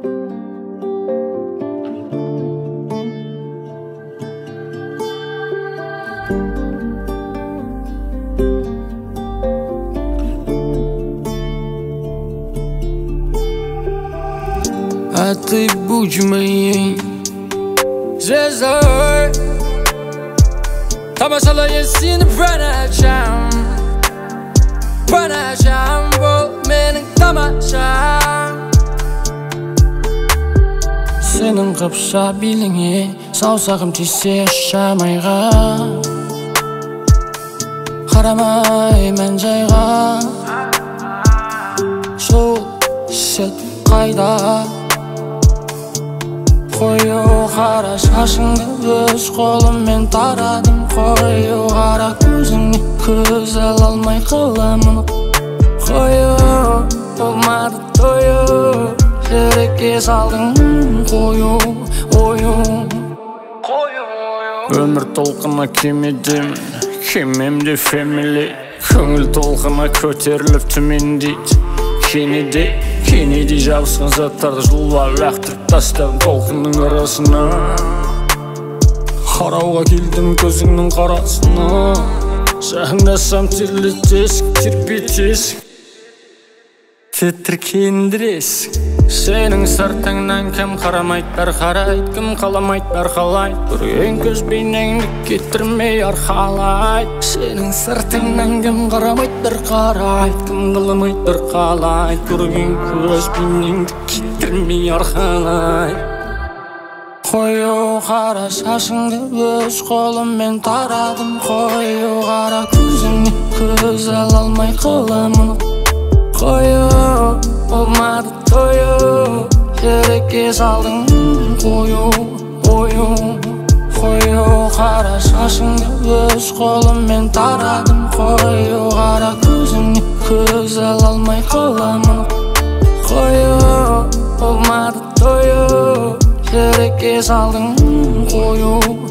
А ты будь моей звездой. Тамашалай сені по ночам бұл менің тамашам. Сенің қыпша биліңе саусағым тисе шамайға, қарамай мән жайға. Сол сет қайда? Қою қара шашыңды өз қолыммен тарадым. Қою қара көзіңе көз ала алмай қаламын. Қою болмады тою, жүрекке салдың қою ою. Өмір толқына кемедемін, кемемде фэмили. Көңіл толқына көтеріліп төмендейді. Кенеде жабысқан заттарды жұлып лақтырып тастадым толқынның арасына. Қарауға келдім көзіңнің қарасына. Жағындасам терлетесің, тербетесің, тітіркендіресің. Сенің сыртыңнан кім қарамайды, бәрі қарайды. Кім қаламайды, бәрі қалайды. Көрген көз бейнеңді кетірмей арқалайды. Сенің сыртыңнан кім қарамайды, бәрі қарайды. Кім қаламайды, бәрі қалайды. Көрген көз бейнеңді кетірмей арқалайды. Қою қара шашыңды өз қолыммен тарадым. Қою қара көзіңе көз ала алмай қаламын. Қою болмады тою, жүрекке салдың қою ою. Қою қара шашыңды өз қолыммен тарадым. Қою қара көзіңе көз ала алмай қаламын. Қою болмады тою, жүрекке салдың қою